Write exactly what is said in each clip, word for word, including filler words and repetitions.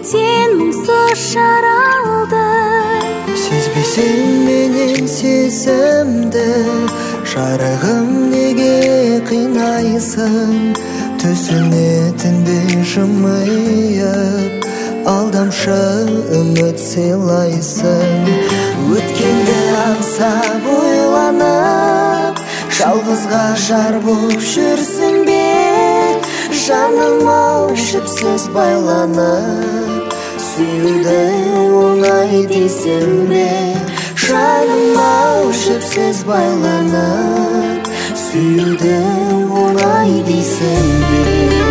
неліктен мұңсыз жаралды? Сезбесең менен сезімді, жарығым неге қинайсың? Түсіне түнде жымиып, алдамшы үміт сыйлайсың. Өткенді аңсап ойланып, жалғызға жар болып жүрсің бе? Жаныма жіпсіз байланып, сүюді оңай дейсің бе? Жаныма жіпсіз байланып, сүюді оңай дейсің бе?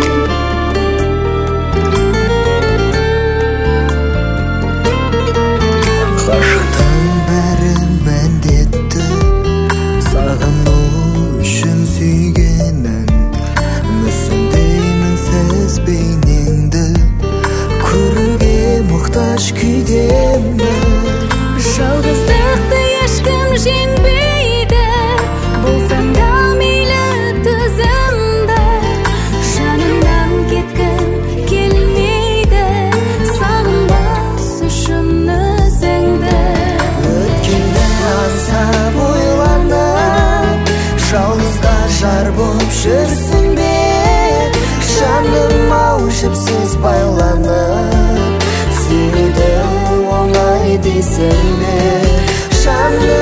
Ғашықтың бәрі міндетті, сағыну үшін сүйгенін. Мүсіндеймін сіз бейнеңді, көруге мұқтаж күйдемін. Жалғыздықты ешкім жеңбейді, болсаң да мейлі төзімді. Жанымнан кеткім келмейді, сағынбас үшін өзіңді. Өткенді аңсап ойланып, жалғызға жар болып жүрсің бе? Жаным-ау жіпсіз байланып, сүюді оңай дейсің бе? Жаным